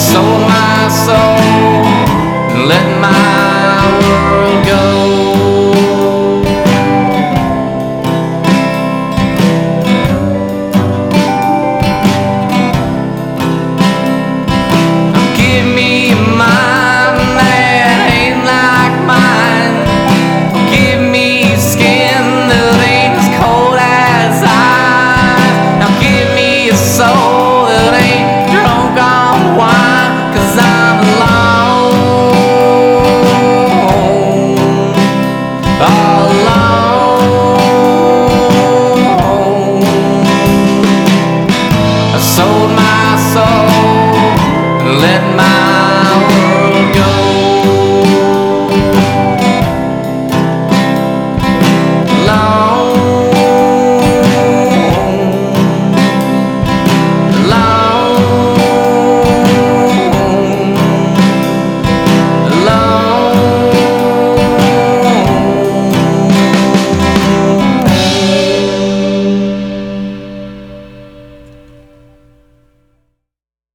sold my soul and let my world go. Give me a mind that ain't like mine. Give me skin that ain't as cold as ice. Now give me a soul that ain't drunk on wine, 'cause I'm alone, all alone. I sold my